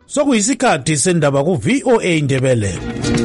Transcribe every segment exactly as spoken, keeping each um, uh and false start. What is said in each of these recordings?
Sokuyisikhathi sendaba ku V O A Ndebele.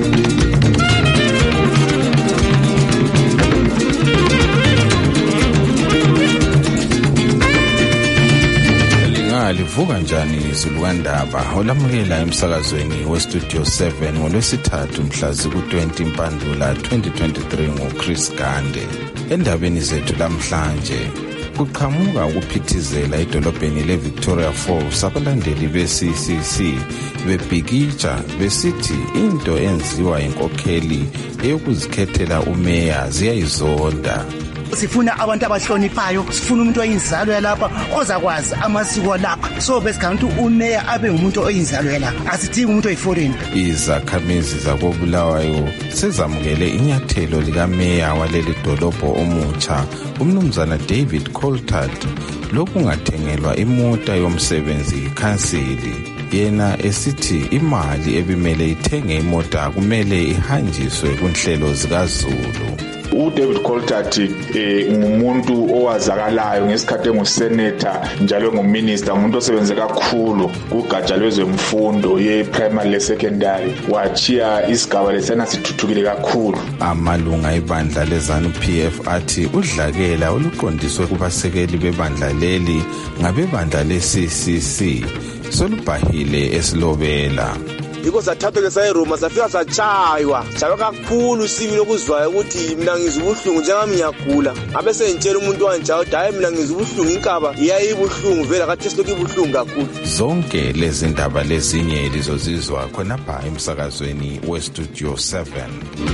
Livuka njani izulu kandaba olamukela emsakazweni we Studio seven ngolwesithathu mhla ziku twenty Mpandula twenty twenty-three ngoChris Gande. Endabeni zethu lamhlanje kuqhamuka ukuphithizela edolobheni leVictoria Falls abalandeli be-C C C bebhikitsha besithi into enziwa inkokheli eyokuzikhethela umeya ziyayizonda. Sifuna abantu abahloniphayo, sifuna umuntu oyinzalo yalapha ozakwazi amasiko lapha. So besikhanga ukuthi umeya abe ngumuntu oyinzalo yalapha. Asidingi umuntu oyiforeign. Izakhamizi zakobulawayo sezamukele inyathelo likameya waleli dolobho omutsha umnumzana David Coltart lokungathengelwa imota yomsebenzi ikhansili. Yena esithi imali ebimele ithenge imota kumele ihanjiswe kunhlelo zikaZulu. uDavid Coltart eh ngumuntu owazakalayo ngesikhathi engusenator njalo nguminister, umuntu osebenze kakhulu kugatsha lwezemfundo ye-primary le-secondary, wachiya isigaba lesana sithuthukile kakhulu. Amalunga ebandla leZANU P F athi udlakela oluqondiswe kubasekeli bebandla leli ngabebandla le-C C C solubhahile esilobela. Yiko sathatha ke sayiRoma safika sachaywa chaywa kakhulu sibi lokuzwayo ukuthi mina ngizubuhlungu njengami ngiyagula, abe sengitshela umuntu wanjalo hayi mina ngizubuhlungu inkaba iyayibuhlungu vela kathi siloku ibuhlungu kakhulu. Zonke lezi ndaba lezinye lizozizwa khonapha emsakazweni we Studio seven.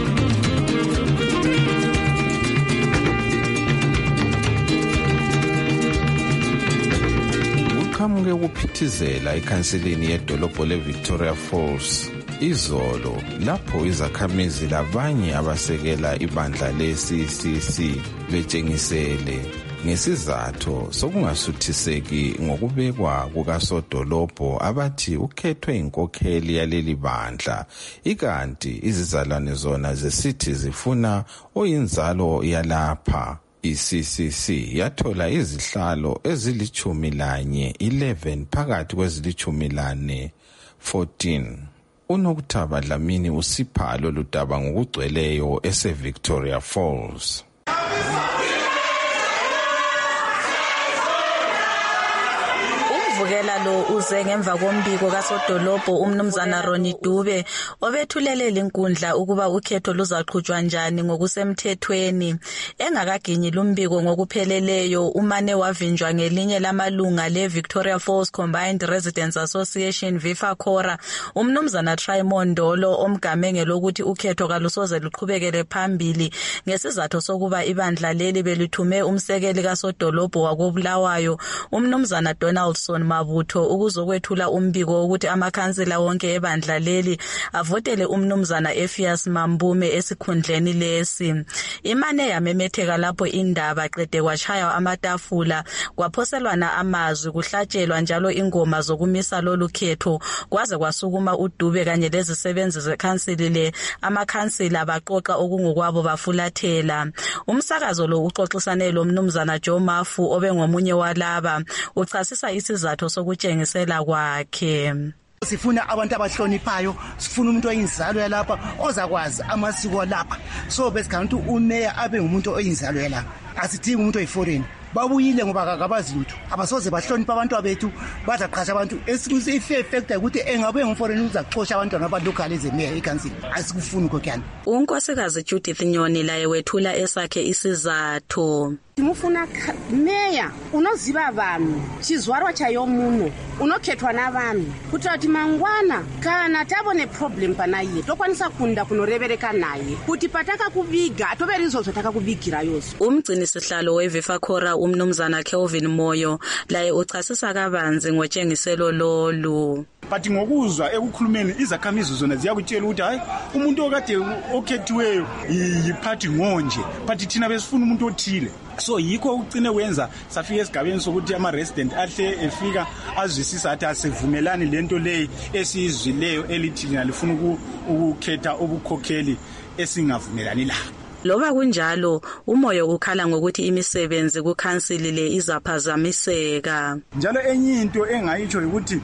Qamuke ukuphithizela ikhansilini yedolobho leVictoria Falls izolo lapho izakhamizi labanye abasekela ibandla le-C C C betshengisele ngesizathu sokungasuthiseki ngokubekwa kukasodolobho abathi ukhethwe inkokheli yaleli bandla, ikanti izizalwane zona zesithi zifuna oyinzalo yalapha. I-C C C yathola izihlalo ezilichumi lanye eleven phakathi kwezilichumi lane fourteen. Unokuthaba Dlamini usipha lolu daba ngokugcweleyo ese-Victoria Falls. Umvukela lo uze ngemva kombiko kasodolobho umnumzana Ronnie Dube obethulele inkundla ukuba ukhetho luzaqhutshwa njani ngokusemthethweni. Engakaginyi lumbiko ngokupheleleyo umane wavinjwa ngelinye lamalunga leVictoria Falls Combined Residents Association VIFACORA umnumzana Trimondolo omgamenge lokuthi ukhetho kalusoze luqhubekele phambili ngesizathu sokuba ibandla leli belithume umsekeli kasodolobho wakobulawayo umnumzana Donaldson Mabutho ukuzokwethula umbiko ukuthi amakhansila wonke ebandla leli avotele umnumzana Effias Mambume esikhundleni lesi. Imane yamemetheka lapho indaba qede kwachaya amatafula kwaphoselwana amazwi kuhlatshelwa njalo ingoma zokumisa lolu khetho kwaze kwasukuma uDube kanye lezisebenzi zekhansili le amakhansila baqoqa okungokwabo bafulathela. Umsakazo lo uxoxisane lo mnumzana Joe Mafu obengomunye walaba uchasisa isizathu sokutshengisela kwakhe. Sifuna abantu abahloniphayo, sifuna umuntu oyinzalo yalapha ozakwazi amasiko lapha. So besikhanga ukuthi umeya abe ngumuntu oyinzalo yalapha. Asidingi umuntu oyiforeign. Babuyile ngoba akabazi lutho, abasoze bahlonipha abantu abethu bazaqhasha abantu. Esikuze ifair factor ukuthi engabe ngumforeign uzaxoxa abantwana abalocal ezemeya ecouncil. Asikufuni kokuyana. Unkosikazi Judith Nyoni laye wethula esakhe isizathu. Timufuna meya unoziva vanhu chizwarwa chayo muno unokhethwa navanhu kuti ati mangwana kana tabone problem panaye tokwanisa kunda kunorevereka naye kuti pataka kuviga atoveri izvozvo takakuvigira yose. Umgcini sihlalo weVIFACORA umnumzana Kelvin Moyo laye uchasisa kabanzi ngotshengiselo lolu. But ngokuzwa ekukhulumeni izakhamizi zona ziyakutshela ukuthi hayi umuntu okade okhethiweyo yiphathi ngonje, but thina besifuna umuntu othile. So yikho ucine wenza safika esigabeni sokuthi ama resident ahle efika azwisisa athi asivumelani lento leyi esizwileyo elithi lina lifuna ukukhetha ubukhokheli esingavumelani la. Loba kunjalo umoyo ukhala ngokuthi imisebenzi kukhansili le izaphazamiseka. Njalo enye into engayitsho ukuthi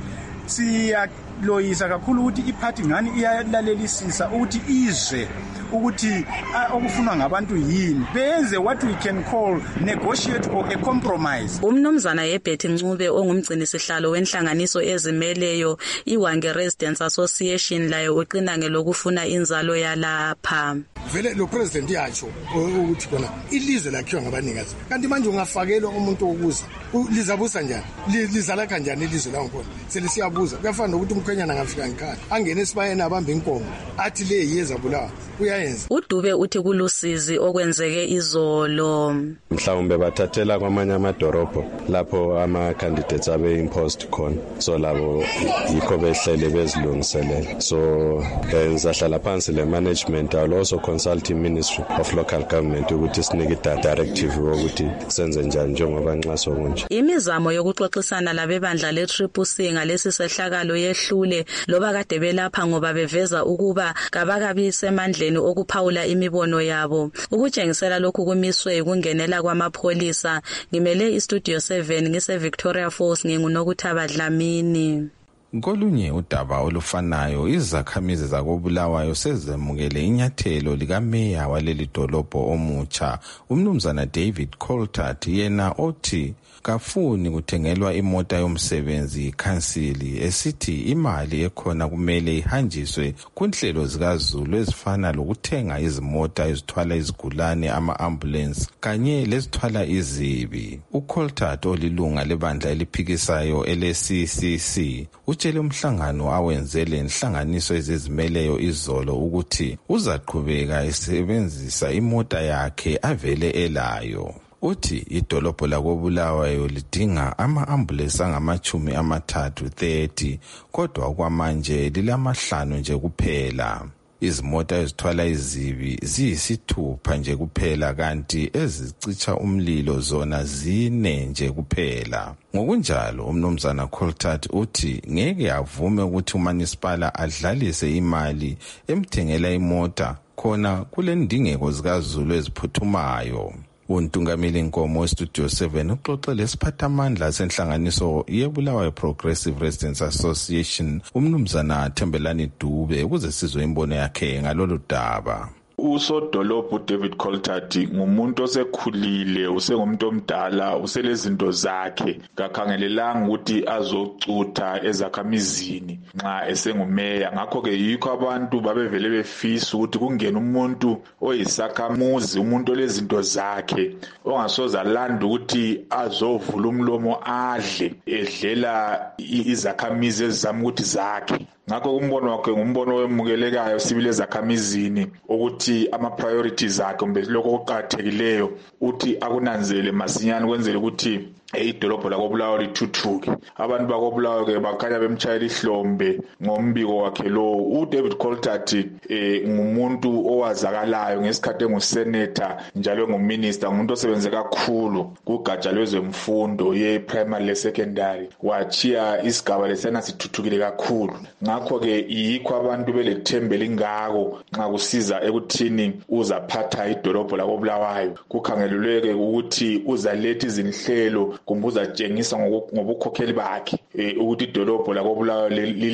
siyaloyisa kakhulu ukuthi iphathi ngani iyalalelisisa ukuthi izwe ukuthi okufunwa ngabantu yini benze what we can call negotiate or a compromise. Umnumzana Yebhethi Ncube ongumgcini sihlalo wenhlanganiso ezimeleyo iWange Residents Association layo uqina ngelokufuna inzalo yalapha. Vele lo president yacho ukuthi khona ilizwe lakhiwa ngabanikazi kanti manje ungafakelwa umuntu okuza lizabusa njani lizala kanjani ilizwe lawo selisiyabuza kuyafana nokuthi umkhwenyana ngafika ngikhaya angene esibayeni abambe inkomo athi le yeza bulawa uyayenza. uDube uthi kulusizi okwenzeke izolo mhlawumbe bathathela kwamanye amadorobho lapho ama candidates abe imposed khona so labo yikho behlele bezilungiselela so enzahlala phansi le management will also consult the Ministry of Local Government ukuthi sinike directive ukuthi senze njani njengoba nxaso kunje. Imizamo yokuxoxisana labebandla le Triple C ngalesi sehlakalo yehlule loba kade belapha ngoba beveza ukuba kabakabi semandleni okuphawula imibono yabo. Ukutshengisela lokhu kumiswe ukungenela kwamapholisa ngimele iStudio seven ngise Victoria Falls ngingunokuthaba Dlamini. Ngolunye udaba olufanayo izakhamizi zakobulawayo sezemukele inyathelo likameya waleli dolobho omutsha umnumzana David Coltart yena othi kafuni kuthengelwa imota yomsebenzi ikhansili esithi imali ekhona kumele ihanjiswe kunhlelo zikaZulu ezifana lokuthenga izimota ezithwala izigulane ama-ambulance kanye lezithwala izibi. uColtart olilunga lebandla eliphikisayo ele-C C C utshele umhlangano awenzele inhlanganiso ezizimeleyo izolo ukuthi uzaqhubeka esebenzisa imota yakhe avele elayo. Uthi idolobho lakobulawayo lidinga ama-ambulance angamachumi amathathu thirty kodwa kwamanje lilamahlanu nje kuphela. Izimota ezithwala izibi ziyisithupha nje kuphela kanti ezicicha umlilo zona zine nje kuphela. Ngokunjalo umnumzana Coltart uthi ngeke avume ukuthi uManisipala adlalise imali emthengela imota khona kule ndingeko zikaZulu eziphuthumayo. Untungameli Nkomo weStudio seven uxoxele isiphathamandla senhlanganiso yeBulawayo Progressive Residents Association umnumzana Thembelani Dube ukuze sizwe imbono yakhe ngalolu daba. Usodolophu David Coltart ngumuntu osekhulile usengumuntu omdala uselezinto zakhe ngakhangelelanga ukuthi azocutha ezakhamizini nxa esengumeya ngakho ke yikho abantu babevele befisa ukuthi kungena umuntu oyisakhamuzi umuntu olezinto zakhe ongasoza landa ukuthi azovula umlomo adle edlela izakhamizi ezizama ukuthi zakhe. Ngakho umbono wakhe ngumbono wemukelekayo sibile ezakhamizini ukuthi ama priorities akhe kumbe lokho okuqhathekileyo uthi akunanzele masinyane kwenzele ukuthi idolobho lakobulawayo lithuthuke. Abantu bakobulawayo ke bakhanya bemtshayela ihlombe ngombiko wakhe lo. uDavid Coltart eh ngumuntu owazakalayo ngesikhathi engusenator njalo nguminister ngumuntu osebenze kakhulu kugatsha lwezemfundo ye primary le secondary wachiya isigaba lesena sithuthukile kakhulu. Ngakho ke yikho abantu belethembe lingako nxa kusiza ekuthini uzaphatha idolobho lakobulawayo kukhangeleleke ukuthi uzaletha izinhlelo kumbuza tshengisa ngobukhokheli bakhe ukuthi idolobho lakobulawayo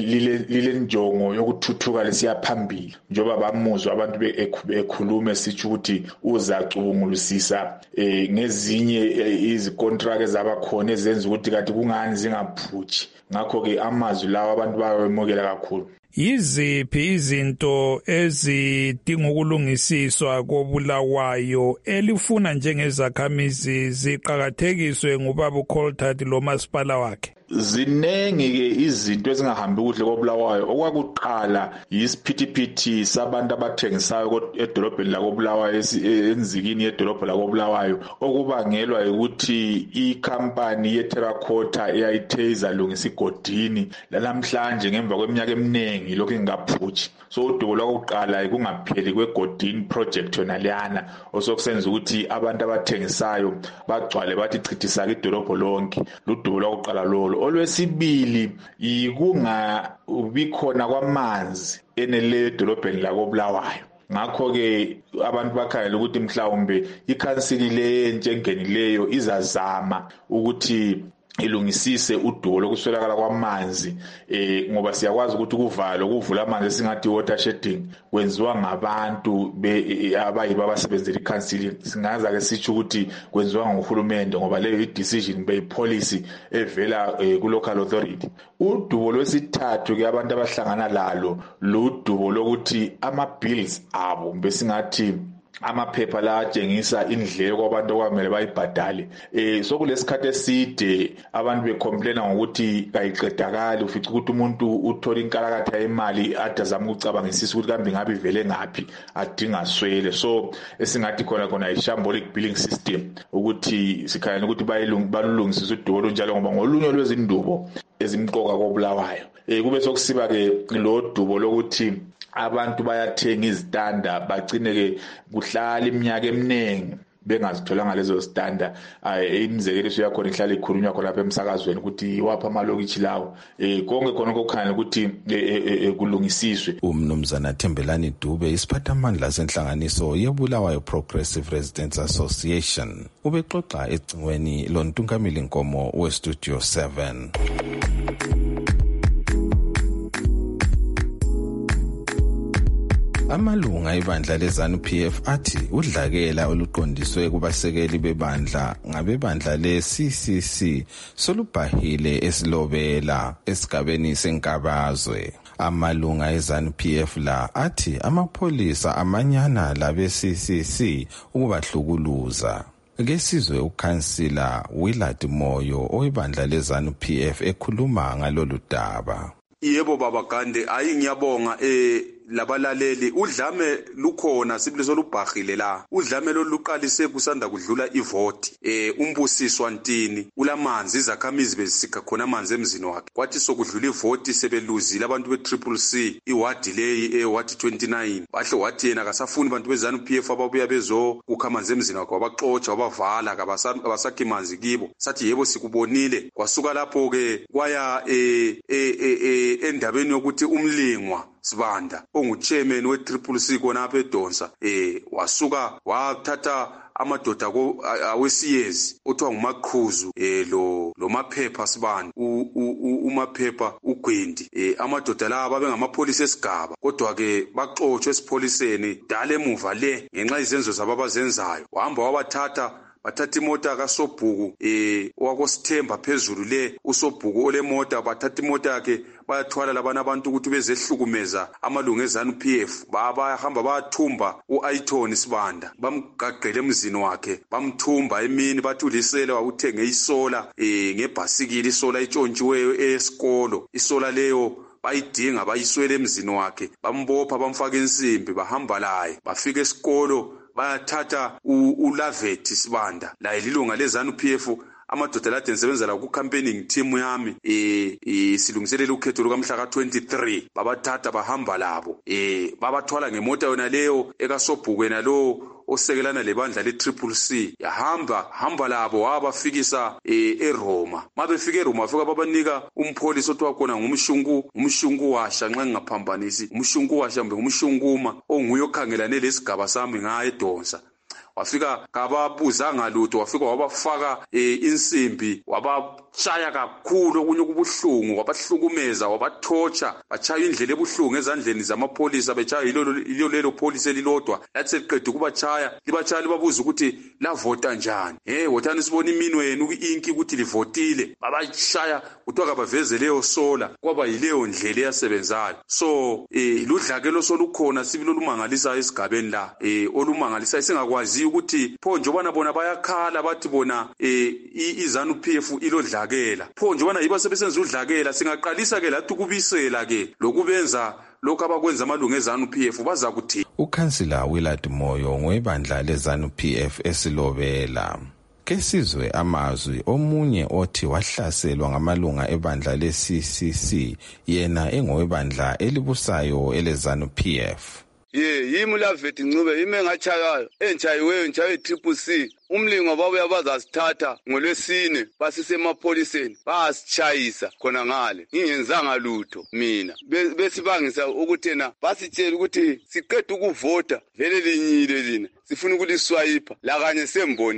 lile njongo yokuthuthuka lesiya phambili njoba bamuzwa abantu bekhuluma sithi ukuthi uzacungulusisa ngezinye izikontract ezabakhona ezenza ukuthi kanti kungani zingaphuthi. Ngakho ke amazwi lawo abantu bayemukela kakhulu. Yiziphi izinto ezidinga ukulungisiswa kobulawayo elifuna njengezakhamizi ziqhakathekiswe ngubaba uColtart lo masipala wakhe? Zinenge ke izinto ezingahambi kuhle kobulawayo. Okwakuqala yisiphithiphithi sabantu abathengisayo edolobheni lakobulawayo enzikini yedolobho lakobulawayo okubangelwa ukuthi ikhampani yeTerracotta eyayithe izalungisa igodini lanamhlanje ngemva kweminyaka eminingi lokho ingaphuthi. So udubo lwakuqala ikungapheli kwegodini project yona leyana osokusenza ukuthi abantu abathengisayo bagcwale bathi chithisa idolobho lonke. Ludubo lwakuqala lolo. Olwesibili yikungabikhona kwamanzi enele edolobheni lakobulawayo. Ngakho ke abantu bakhangela ukuthi mhlawumbe ikhansili le entshe engenileyo izazama ukuthi ilungisise udubo lokuswelakala kwamanzi eh ngoba siyakwazi ukuthi ukuvala ukuvula amanzi singathi water shedding kwenziwa ngabantu abayiba abasebenzela iCouncil. Singaza ke sithi ukuthi kwenziwa nguhulumende ngoba leyo i-decision be policy evela ku local authority. Udubo lwesithathu ke abantu abahlangana lalo ludubo lokuthi ama bills abo besingathi amaphepha la atshengisa indleko kwabantu okwamele bayibhadale. Eh sokulesikhathi eside abantu becomplaina ngokuthi kayiqedakali, ufica ukuthi umuntu uthola inkalakatha yemali adazama ukucabangisisa ukuthi kambe ngabe ivele ngapi adinga swele. So esingathi khona khona i-shambolic billing system ukuthi sikhanya ukuthi bayilungisisa udubo njalo ngoba ngolunye lwezindubo ezimqoka koBulawayo. Eh kube sokusiba ke lo dubo lokuthi abantu bayathenga izitanda bagcine ke kuhlala iminyaka eminingi bengazitholanga lezo standa. Imizekelo siyakhona ihlala ikhulunywa khona lapha emsakazweni ukuthi wapha amalokithi lawo eh konke khona kokukhanya ukuthi kulungisiswe. Umnumzana Thembelani Dube isiphathamandla senhlanganiso yeBulawayo Progressive Residents Association ubexoxa ecingweni loNtungamili Nkomo weStudio seven. Amalunga ebandla leZANU P F athi udlakela oluqondiswe kubasekeli bebandla ngabebandla le-C C C solubhahile esilobela esigabeni senkabazwe. Amalunga eZANU P F la athi amapholisa amanyana labe-C C C ukubahlukuluza. Kesizwe uKhansila Willard Moyo oyibandla leZANU P F ekhuluma ngalolu daba. Yebo baba Gande, ayi ngiyabonga eh labalaleli. Udlame lukhona sibuliso lubhahile la. Udlame loluqalise kusanda kudlula ivoti. Eh umbusiswa Ntini ulamanzi izakhamizi bezisika khona amanzi emzini wakhe. Kwathi sokudlula ivoti sebeluzile abantu be Triple C iwadi leyi eh wadi twenty-nine. Bahle wathi yena akasafuni abantu beZANU P F ababuya bezo kukha amanzi emzini wakhe wabaxoxa wabavala kabasakhi manzi kibo. Sathi yebo sikubonile. Kwasuka lapho ke kwaya eh eh endabeni yokuthi umlingwa Sibanda onguchairman we Triple C kona apha eDonsa eh wasuka wathatha amadoda ko awesiyezi othiwa ngumaqhuzu eh lo lo maphepha Sibanda umaphepha uGwendi eh amadoda la babengamapolisi esigaba kodwa ke baxoxwe esipholiseni dala emuva le ngenxa izenzo zababazenzayo wahamba wabathatha bathatha imota kaSobhuku eh wakosithemba phezulu le uSobhuku ole mota bathatha imota yakhe bayathwala labana abantu ukuthi bezehlukumeza amalungu eZANU P F bayahamba bayathumba uAyton Sibanda bamgaqele emzini wakhe bamthumba emini bathi ulisele wawuthenge isola eh ngebhasikili isola itshontshiweyo esikolo isola leyo bayidinga bayiswele emzini wakhe bambopha bamfaka insimbi bahamba laye bafika esikolo bayathatha uLavethi Sibanda la ilunga leZANU P F amadoda la ensebenza la ku campaigning team yami eh silungiselela ukhetho lukamhla ka twenty-three babathatha bahamba labo eh babathwala ngemoto yona leyo ekaSobhukweni lo osekelana lebandla le Triple C yahamba hamba labo wabafikisa eh eRoma mabefika eRoma bafika babanika umpholisi othiwa khona ngumshungu umshungu washa nxa ngingaphambanisi umshungu washa mbe umshunguma onguye okhangelane lesigaba sami ngaye eDonsa wafika kababuzanga lutho wafika wabafaka eh, insimbi wabashaya kakhulu okunye kubuhlungu wabahlukumeza wabathotsha bachaya indlela ebuhlungu ezandleni zamapolisa bechaya yilo ilo lelo police elilodwa lathi seliqedwe kubachaya libachaya libabuza ukuthi la vota njani eh wothani sibona iminwe yenu ku-inki ukuthi livotile babashaya kuthiwa kabaveze leyo sola kwaba yileyo ndlela eyasebenzayo so eh ludlakelo solukhona sibilo lumangalisa esigabeni la eh olumangalisa singakwazi ukuthi pho njobana bona bayakhala bathi bona eh iZANU P F ilodlakela pho njobana yiba sebesenza udlakela singaqalisa ke lathi kubisela ke lokubenza lokho abakwenza amalungu eZANU P F baza kuthi. Ukhansila Willard Moyo ngoibandla leZANU P F esilobela kesizwe amazwi omunye othi wahlaselwa ngamalunga ebandla le-C C C yena engowebandla elibusayo eleZANU P F. Ye yimi Lavethi Ncube ime ngachayayo entshayiweyo nchaye Triple C umlingo babuya bazasithatha ngolwesine basisemapholiseni basitshayisa khona ngale ngingenzanga lutho mina besibangisa ukuthi na basitshela ukuthi siqeda ukuvota vele linyile lina sifuna ukuliswayipa la kanye sembonile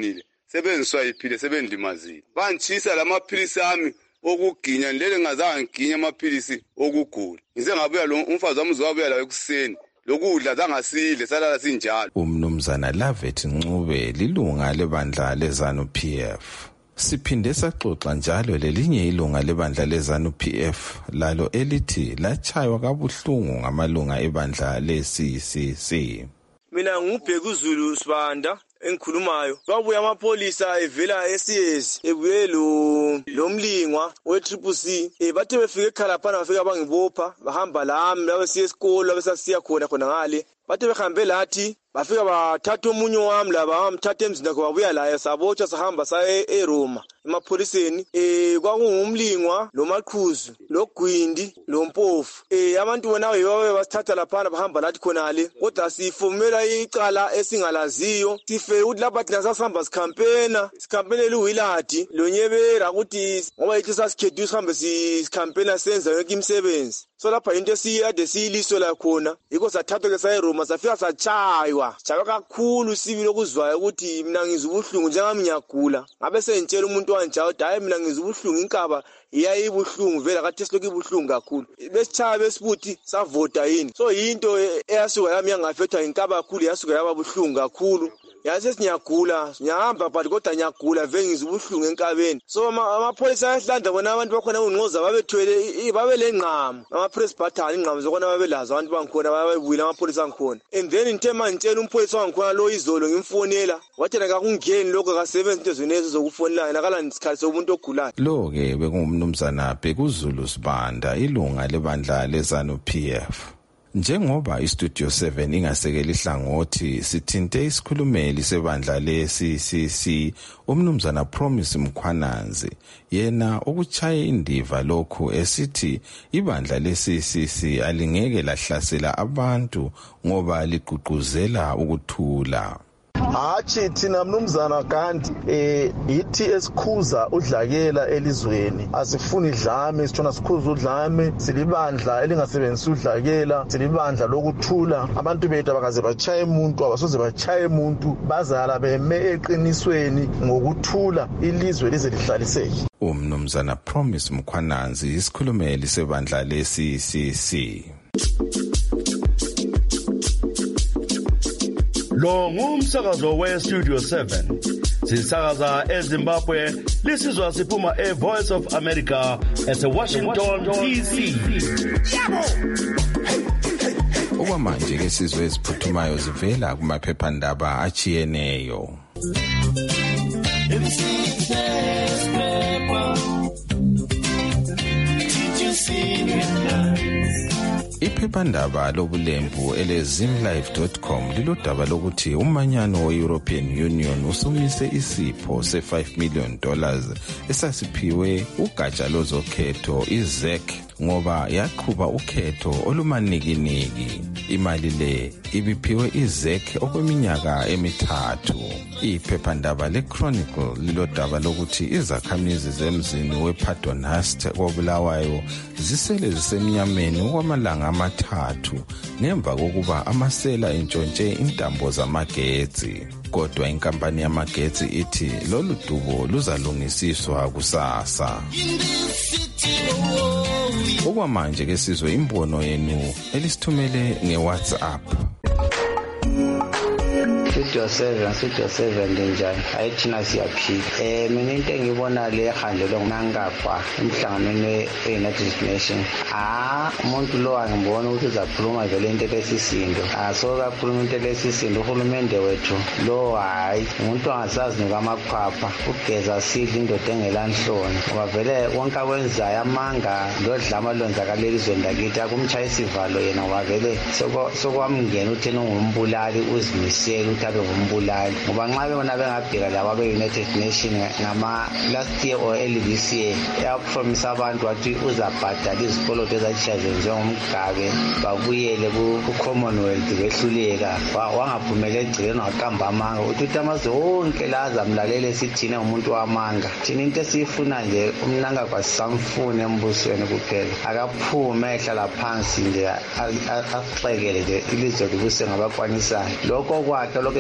sebenziswayiphile sebendimazile bantshisa lamaphilisi ami okuginya lele ngazange ngiginye amaphilisi okugula ngize ngabuya lo umfazi wami uzowabuya lawo ekuseni lokudla zangasile salala sinjalo. Umnumzana Lavet Ncube lilunga lebandla lezanu P F. Siphinde saxoxa njalo lelinye ilunga lebandla lezanu P F lalo elithi lachaywa kabuhlungu ngamalunga ebandla le-C C C. Mina ngubhekuzulu Sibanda engikhulumayo kwabuya amapolisa evela esiyezi ebuye lo lomlingwa we-Triple C eh bathe befike ekhalaphana bafika bangibopha bahamba lami labe siya esikole abesasiya khona khona ngale bathe behambe lathi bafika bathatha umunye wami laba bamthatha emzini wakhe babuya laye sabotshwa sahamba saye eRoma emapholiseni eh kwakungumlingwa lo Maqhuzu lo Gwindi lo Mpofu eh abantu bona yibo basithatha laphana bahamba lathi khonale kodwa sifumela icala esingalaziyo sife ukuthi lapha thina sasihamba sikhampena sikhampena eluwiladi lonyebera ukuthi ngoba yithi sasikhethe sihambe sikhampena senza yonke imisebenzi so lapha into esiyade siyiliso la khona yiko sathathwa ke saye Roma safika sachaywa chaywa kakhulu sibi lokuzwayo ukuthi mina ngizubuhlungu njengami ngiyagula ngabe sentshela umuntu wanjalo hayi mina ngizubuhlungu inkaba iyayibuhlungu vela kathi silokhu ibuhlungu kakhulu besichaya besibuthi savota yini so into eyasuka yami yangafethwa inkaba kakhulu yasuka yaba buhlungu kakhulu yase sinyagula ngihamba but kodwa nyagula vele ngizubuhlungu enkabeni so amapholisa ayahlanda bona abantu bakhona unqoza babethwele babe lenqama ama-press button ingqama zokona babelazo abantu bangikhona babuyile amapholisa angikhona and then ngithe mangitshela umpholisa wangikhona lo izolo ngimfonela wathi nakungeni lokho akasebenzi into zonezo zokufonela nakala nisikhathi somuntu ogulayo lo ke bekungumnumzana Bhekuzulu Sibanda ilunga lebandla lezanu P F. Njengoba iStudio seven ingasekela ihlangothi sithinte isikhulumeli sebandla le-C C C umnumzana Promise Mkhwananzi yena ukuchaya indiva lokhu esithi ibandla le-C C C alingeke lahlasela abantu ngoba ligqugquzela ukuthula. Hachi thina mnumzana kanti eh ithi esikhuza udlakela elizweni asifuni idlame sithona sikhuza udlame silibandla elingasebenzisa udlakela silibandla lokuthula abantu bethu abakaze bachaye umuntu abasoze bachaye umuntu bazala beme eqinisweni ngokuthula ilizwe lize lihlaliseke. Umnumzana Promise Mkhwananzi isikhulumeli sebandla le-C C C. Lo ngumsakazo we-Studio seven. Sisakaza eZimbabwe, lisizwa siphuma e-Voice of America ese-Washington D C. Okwamanje ke sizwe eziphuthumayo zivela kumaphephandaba achiyeneyo. Iphephandaba lobulembu elezimlife dot com lilodaba lokuthi umanyano we-European Union usumise isipho se-five million dollars esasiphiwe ugatsha lozokhetho i-Z E C ngoba yaqhuba ukhetho olumanikiniki. Imali le ibiphiwe i-Z E C okweminyaka emithathu. Iphephandaba le-Chronicle lilodaba lokuthi izakhamizi zemzini we-Paddonhurst koBulawayo zisele zisemnyameni okwamalanga amathathu ngemva kokuba amasela entshontshe intambo zamagetsi. Kodwa inkampani yamagetsi ithi lolu dubo luzalungisiswa kusasa. Okwamanje ke sizwe imbono yenu elisithumele ngeWhatsApp. Studio seven, Studio seven njani ayithina siyaphila. Eh mina into engibona le handle ngangapha emhlanganweni we-United Nations. Ah umuntu lo angibona ukuthi uzakhuluma vele into lesisindo. Asoka kakhuluma into lesisindo uhulumende wethu lo hayi umuntu angasazi nokamakhwapha ugeza sidla indoda engelanhloni. Ngoba vele wonke akwenzayo amanga lodlama lonzakaleli izweni lakithi akumchaya isivalo yena ngoba vele sokwamngena uthi ungumbulali uzimisela abe umbulali ngoba nxa bebona bengabheka laba be-United Nations ngama last year or early this year yapromise abantu wathi uzabhadala izikoloto ezatshaje njengomgabe babuyele ku-Commonwealth behluleka wangaphumelela egcikeni waqamba amanga uthi amazwe wonke la azamlalele sithina umuntu wamanga thina into esiyifuna nje umnanga kwasisamfune embusweni kuphela akaphume ehlala phansi nje axekele nje ilizwe libuse ngabakwanisayo lokho kwakhe lokho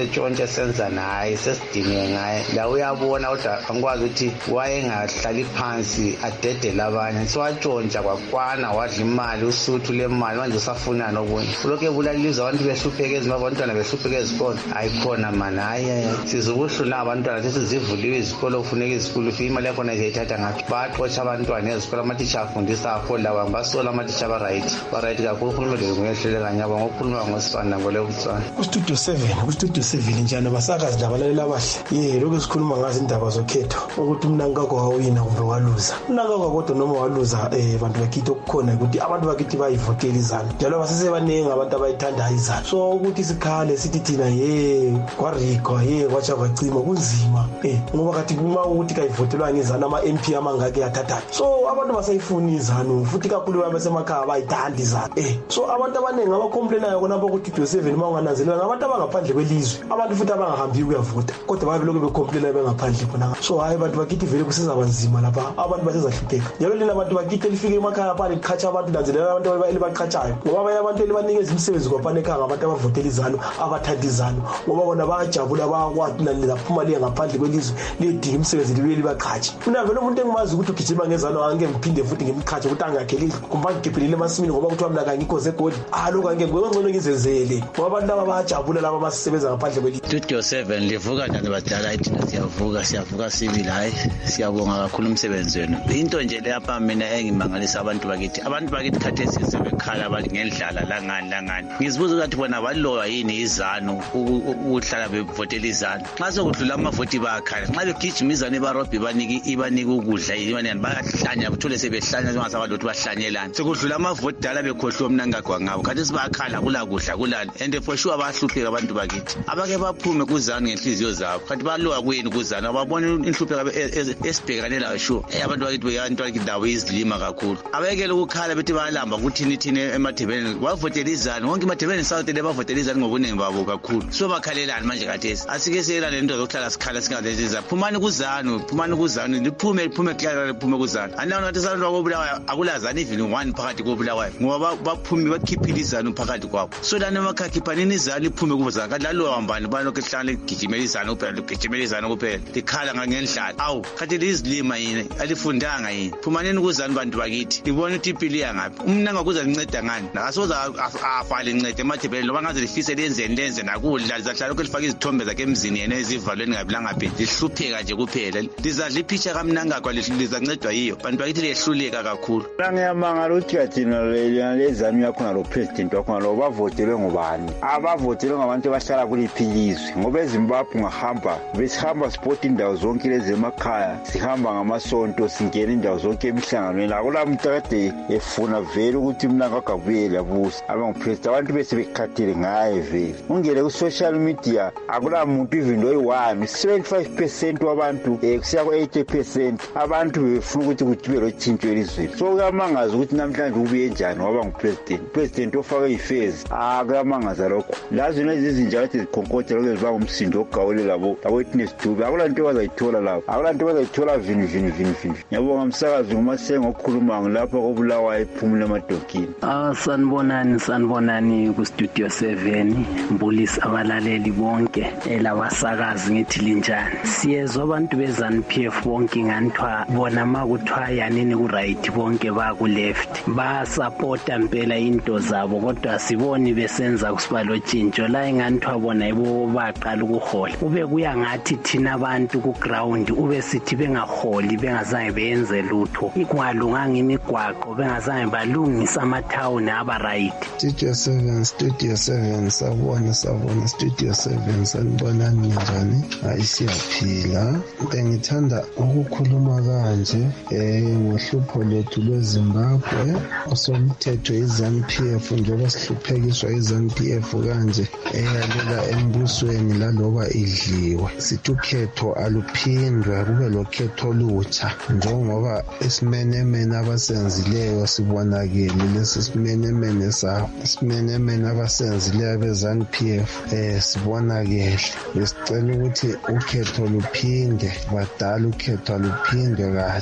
sentshontshe senza naye sesidinge ngaye la uyabona kodwa angikwazi ukuthi wayengahlali phansi adedele abanye so watshontsha kwakwana wadla imali usuthu lemali manje usafuna nokunye lokho ebulaliza abantu behlupheke ezimbabwe abantwana behlupheke ezikolo ayikhona mana hayi sizokuhlula abantwana sithi zivuliwe izikolo kufuneka izikolo fi imali yakhona izayithatha ngaphi baxotsha abantwana ezikolo amatitsha afundisa afola basola amatitsha ba-right ba-right kakhulu ukhulumele nguyehlele kanyaba ngokukhuluma ngosibanda ngolebutswana kustudio seven kustudio seven njani basakazi labalaleli abahle ye lokhu sikhuluma ngazo indaba zokhetho ukuthi umnankakho wawina kumbe waluza umnankakho kodwa noma waluza um bantu bakithi okukhona ukuthi abantu bakithi bayivotela izanu njalo basesebaningi abantu abayithandayo izanu so ukuthi sikhale sithi thina ye kwarikwa ye kwatsha kwacima kunzima um ngoba kathi uma ukuthi kayivotelwa ngizanu ama-M P amangaki athathayo so abantu basayifuni izanu futhi kakhulu abasemakhaya bayithanda izanu um so abantu abaningi abakhomplainayo khonapho kustudio seven uma ungananzelela ngabantu abangaphandle kwelizwe abantu futhi abangahambi ukuyavota kodwa babe lokhu bekhomplaina bengaphandle khona so hayi abantu bakithi vele kusizaba nzima lapha abantu basezahlupheka njalo lina abantu bakithi elifike emakhaya pha liqhatsha abantu nanzelela abantu elibaqhatshayo ngoba abanye abantu elibanikeza imisebenzi kwaphana ekhaya ngabantu abavotela izanu abathanda izanu ngoba bona bayajabula bayakwazi laphuma liye ngaphandle kwelizwe liyedinga imisebenzi libuye libaqhatshe mina vele umuntu engimazi ukuthi ugijima ngezanu angeke ngiphinde futhi ngimqhatshe ukuthi angakheli kumba ngigibhelile emasimini ngoba kuthiwa mina kangikho segoli ah lokhu angeke ngcono ngizenzele ngoba abantu laba bayajabula laba basebenza ngaphandle kwelizwe Studio seven livuka njani badala ithina siyavuka siyavuka sibili hayi siyabonga kakhulu umsebenzi wenu into nje lapha mina engimangalisa abantu bakithi abantu bakithi khathesi sebekhala abathi ngendlala langani langani ngizibuza ukuthi bona balowa yini izanu ukuhlala bevotela izanu nxa sokudlula amavoti bakhala nxa begijima izanu ebarobhi baniki ibanika ukudla yini bayahlanya uthole sebehlanya njengasabantu ukuthi bahlanyelana sekudlula amavoti dala bekhohlwa umnankagwa ngabo khathesi bayakhala kula kudla kulani and for sure bayahlupheka abantu bakithi abake baphume kuzanu ngenhliziyo zabo kanti balowa kuyini kuzanu ababona inhlupheko esibhekane layo sure abantu bakithi abantu bakithi ndawo izilima kakhulu abekele ukukhala bethi bayalamba ukuthi nithini emadebeni bavotela izanu wonke emadebeni south le bavotela izanu ngobuningi babo kakhulu so bakhalelani manje khathesi asike siyela lento zokuhlala sikhala singazenziza phumani kuzanu phumani kuzanu liphume liphume khlala liphume kuzanu anawo nathi abantu bakobulawayo akulazani even one phakathi kobulawayo ngoba baphume bakhiphile izanu phakathi kwabo so lana emakhakhipanini izanu liphume kuzanu kanti lalo hambani balokho ehlala ligijimela izanu kuphela ligijimela izanu kuphela likhala ngangendlala awu khathi lizilima yini alifundanga yini phumaneni kuzanu bantu bakithi libona ukuthi impilo yangaphi umnanga kuza linceda ngani nakasoza afale incede emadebeni loba ngaze lifise lenzeni lenze nakudla lizahlala lokho lifaka izithombe zakhe emzini yena ezivalweni ngabi langaphi lihlupheka nje kuphela lizadla ipicture kamnangagwa lizancedwa yiyo bantu bakithi liyehluleka kakhulu ngiyamangala ukuthi kathina lezanu yakhona lo president wakhona lo bavotelwe ngubani abavotelwe ngabantu abahlala kuliphi ilizwe ngoba eZimbabwe ngahamba besihamba sport indawo zonke lezi emakhaya sihamba ngamasonto singena indawo zonke emihlanganweni akulamuntu kade efuna vele ukuthi umnankagwa abuye labusa abangupresident abantu bese bekhathile ngaye vele ungene ku-social media akulamuntu even oyi-one seventy-five percent wabantu um kusiya ku-eighty percent abantu befuna ukuthi kube lotshintsho elizweni so kuyamangaza ukuthi namhlanje ubuye njani waba ngupresident upresident ofake ifezi ah kuyamangaza lokho lazi lezi zinja kade zikhonkotha lokho ziba ngumsindo ogawule labo labo-witness dube akulanto bazayithola labo akulanto bazayithola vini vini vini vini ngiyabonga msakazi ngumasengo okukhuluma ngilapha kobulawayo ephumule emadokini ah sanibonani sanibonani ku-studio seven mbulisi abalaleli bonke elabasakazi ngithi linjani siyezwa abantu be-ZANU-P F bonke nganithwa bona ma kuthiwa yanini ku-right bonke baku-left basapota mpela into zabo kodwa siboni besenza kusibalo tshintsho la enganithwa bona yibo baqala ukuhola ube kuya ngathi thina abantu ku-ground ube sithi bengaholi bengazange beyenze lutho kungalunganga imigwaqo bengazange balungisa amathawuni aba-right studio seven studio seven sabona sabona studio seven sanibonani njani hayi siyaphila bengithanda ukukhuluma kanje um ngohlupho lethu lweZimbabwe osomthetho i-ZANU-P F njengoba sihluphekiswa i-ZANU-P F kanje eyalela embusweni laloba idliwe sithi ukhetho aluphindwe kube lokhetho olutsha njengoba isimenemene abasenzileyo sibonakele lesi simenemene sabo isimenemene abasenzileyo be-ZANU-P F um sibonakele besicela ukuthi ukhetho luphinde badala ukhetho luphindwe katsha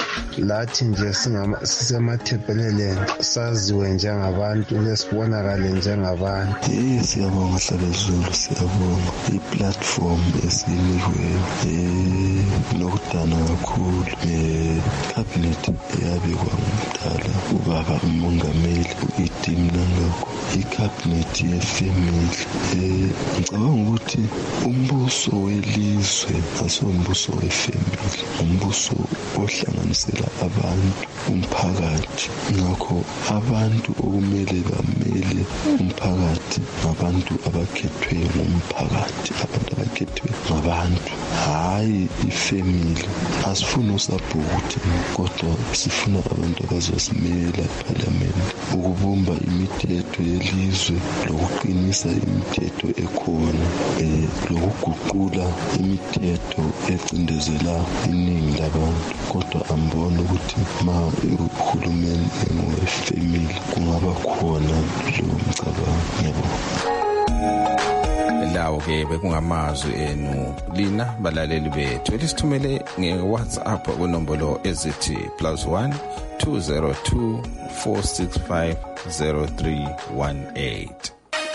lathi nje sisemathebheleleni saziwe njengabantu lesibonakale njengabantu. Eh siyabonga Hlabezulu, siyabonga i-platform esinikiweyo eh nokudana kakhulu eh cabinet eyabekwa ngumdala ubaba umongameli u-Edim Nangakwa, i-cabinet ye-family. eh ngicabanga ukuthi umbuso welizwe asombuso we-family, umbuso ohlanganisela abantu, umphakathi. Ngakho abantu okumele bamele umphakathi ngabantu abakhethwe ngumphakathi, abantu abakhethwe ngabantu, hayi ifamily. Asifuna usabhukuthi kodwa sifuna abantu abazosimela eParliament ukubumba imithetho yelizwe lokuqinisa imithetho ekhona, eh lokuguqula imithetho ecindezela iningi labantu. Kodwa ambona ukuthi ma uhulumeni engowefamily kungaba khona lo mcabango yabo. Lawo ke bekungamazwi enu lina balaleli bethu elisithumele nge-WhatsApp kunombolo ezithi plus one two zero two four six five zero three one eight.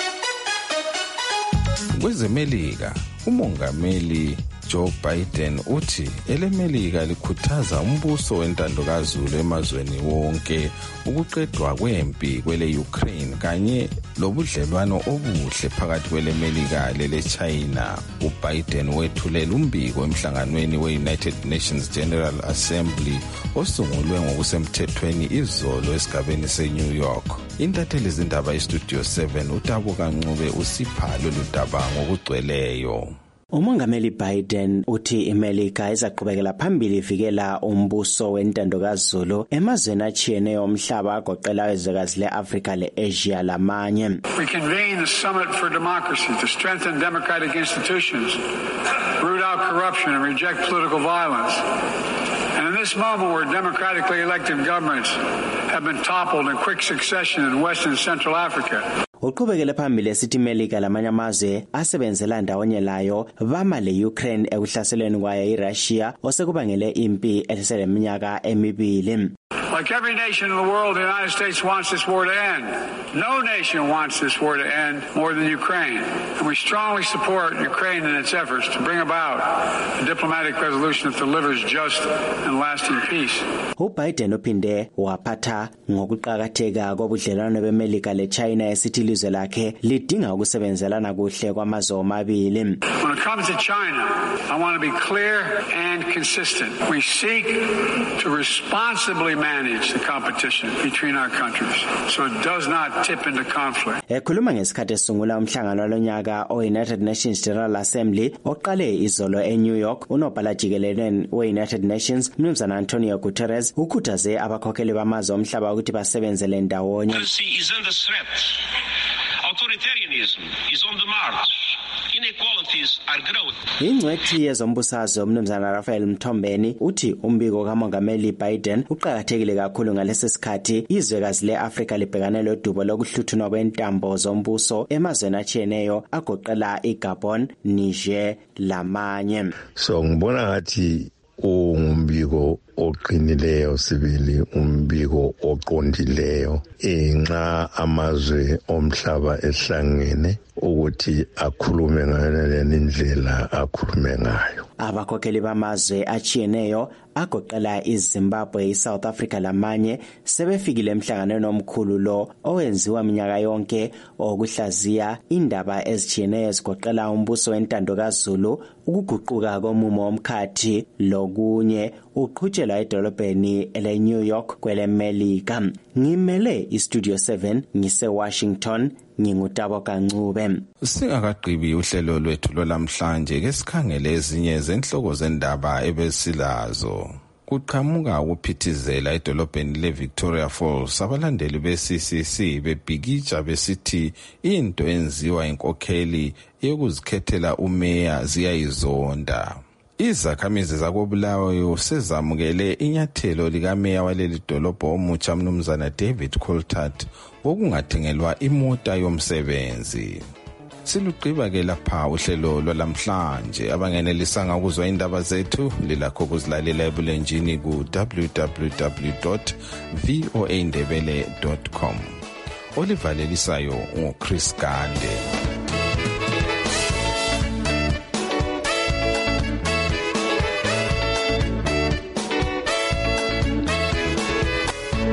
Kwezemelika umongameli Joe Biden uthi elemelika likhuthaza umbuso wentandokazulu emazweni wonke ukuqedwa kwempi kwele Ukraine kanye lobudlelwano obuhle phakathi kwelemelika lele China. uBiden wethulela umbiko emhlanganweni we-United Nations General Assembly osungulwe ngokusemthethweni izolo esigabeni se-New York. Intatheli zindaba iStudio seven uTabo Kancube usipha lolu daba ngokugcweleyo. Umongameli Biden uthi iMelika izaqhubekela phambili ivikela umbuso wentandokazulu emazweni achiyeneyo omhlaba agoqela izwekazi le-Afrika le-Asia lamanye. We convene the Summit for Democracy to strengthen democratic institutions, root out corruption and reject political violence. And in this moment where democratically elected governments have been toppled in quick succession in West and Central Africa. Uqhubekele phambili esithi iMelika lamanye amazwe asebenzela ndawonye layo bama le-Ukraine ekuhlaselweni kwayo iRussia osekubangele impi eliseleminyaka emibili. Like every nation in the world, the United States wants this war to end. No nation wants this war to end more than Ukraine. And we strongly support Ukraine in its efforts to bring about a diplomatic resolution that delivers just and lasting peace. uBiden uphinde waphatha ngokuqhakatheka kobudlelwano beMelika leChina esithi ilizwe lakhe lidinga ukusebenzelana kuhle kwamazwe omabili. When it comes to China, I want to be clear and consistent. We seek to responsibly manage the competition between our countries so it does not tip into conflict. Ekhuluma ngesikhathi esungula umhlangano walonyaka o-United Nations General Assembly oqale izolo eNew York, unobhala jikelele we-United Nations Mnumzana Antonio Guterres ukhuthaze abakhokheli bamazwe omhlaba ukuthi basebenzele ndawonye. Democracy is under threat. Authoritarianism is on the march. Inequalities are growing. Ingcwethi yezombusazwe uMnumzana Raphael Mthombeni uthi umbiko kamongameli Biden uqhakathekile kakhulu ngalesi sikhathi izwekazi le-Afrika libhekane lodubo lokuhluthunwa kwentambo zombuso emazweni achiyeneyo agoqela iGabon, Niger lamanye. So ngibona ngathi umbiko oqinileyo sibili, umbiko oqondileyo inxa amazwe omhlaba ehlangene ukuthi akhulume ngayo indlela akhulume ngayo. Abakhokheli bamazwe achiyeneyo agoqela iZimbabwe, iSouth Africa lamanye sebefikile emhlanganweni omkhulu lo owenziwa minyaka yonke okuhlaziya indaba ezichiyeneyo ezigoqela umbuso wentandokazulu, ukuguquka komumo womkhathi lokunye uqhutshelwa edolobheni ele-New York kwelemelika. Ngimele iStudio seven ngise Washington, ngingutabo Kancube. Singakaqhibi uhlelo lwethu lolamhlanje ke sikhangele ezinye zenhloko zendaba ebesilazo. Kuqhamuka ukuphithizela edolobheni leVictoria Falls, abalandeli be-C C C bebhikitsha besithi into enziwa inkokheli yokuzikhethela umeya ziyayizonda. Izakhamizi zakobulawayo sezamukele inyathelo likameya waleli dolobho omutsha Mnumzana David Coulthard wokungathengelwa imota yomsebenzi. Silugqiba ke lapha uhlelo lwalamhlanje. Abangenelisanga ukuzwa indaba zethu lilakho ukuzilalela ebulenjini ku w w w dot voa ndebele dot com. Olivalelisayo nguChris Gande.